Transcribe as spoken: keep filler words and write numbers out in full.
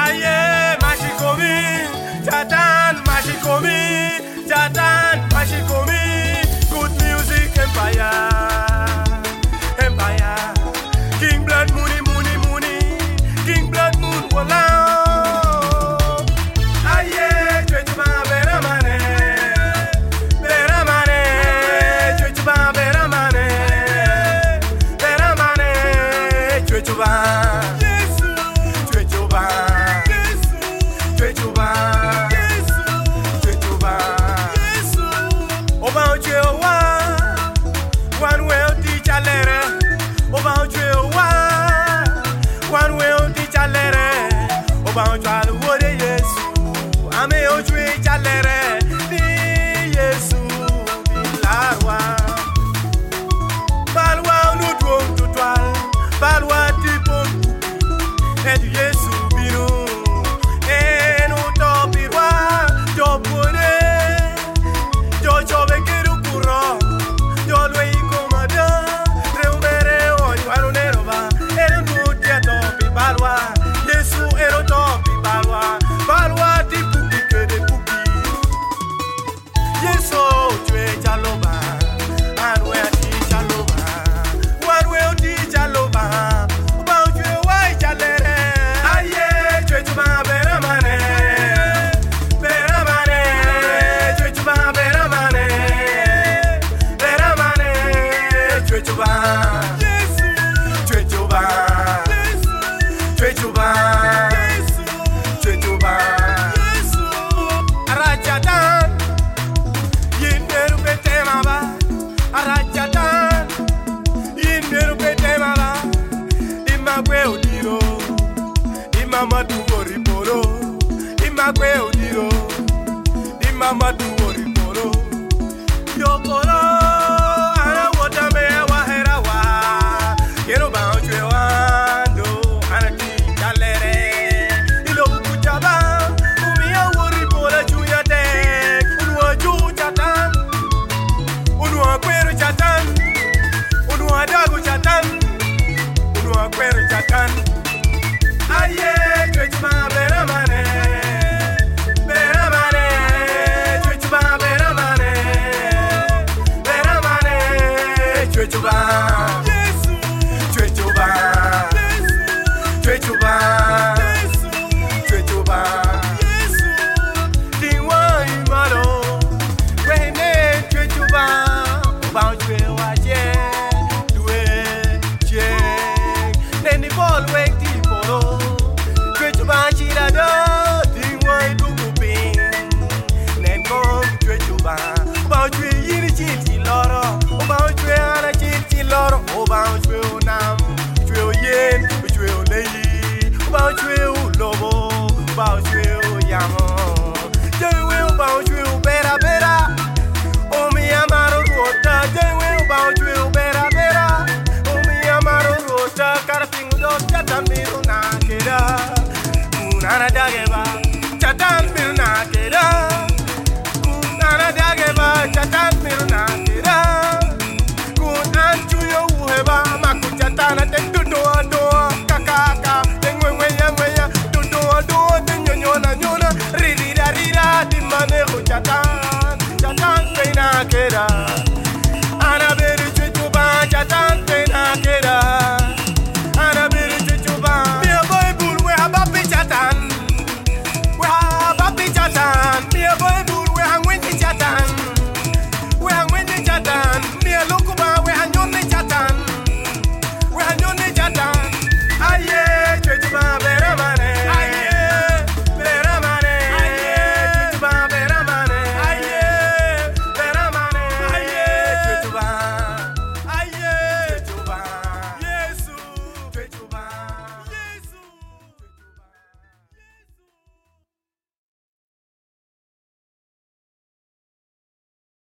Aye, mashikomi, Jatan, mashikomi, Jatan, mashikomi. Good music empire, empire. King blood, moony, moony, moony. King blood, moon, wala. Aye, Twechuba, bera mane, bera mane, Twechuba, bera mane, bera mane, Twechuba. About you, what it is. I'm a old tree, Chalere, Yesu, Larwa. Balwa, no drone to twirl, Balwa, Tipon, and Yesu, Bino, and Utopirwa, Jopune, Jojo, Bekeru, Kuro, Jolway, Comada, Reumere, or Juanero, and Mutiato, Balwa. Yesu erotopi balwa, balwa di puki ke de puki. Yesu chwe chaloba, anwe ati chaloba, wanwe oti chaloba, uba chwe wai chalere. Aye chwe chuba bera mane, bera mane, chwe chuba bera mane, bera mane, chwe chuba. Yesu chwe chuba, Yesu chwe chuba. Arajatan, inderu pete mala, imagwe odiro, imamadu oriporo, imagwe odiro, imamadu oriporo, yokoro, ara wota me wa hera wa, kero ba ochwe wando, anaki chalere, ilo kuchaba, umiya oriporo chuyate, unwa chatan. Unuakweru chatan, unuadagu chatan, unuakweru chatan. Aye, Twechuba bera mane, bera mane, Twechuba bera mane, bera mane, Twechuba. Yesu, Twechuba, Yesu, Twechuba, Yesu, Twechuba, Yesu. Diwa imalo, wene Twechuba. About you, I do it, then the ball wake the polo. Twitch about it, I do, the way to go pin. Then come twitch about you, you chitty loro, about you, and a chitty loro, about you now, you yen, which will lay, about you, lobo, about you, yamo. Tell you about you, better, better. Oh, me, amaro. About you, better, better. Oh, me, amaro, rota, carping, dot, cat, and me, na, keda, unana, dageba.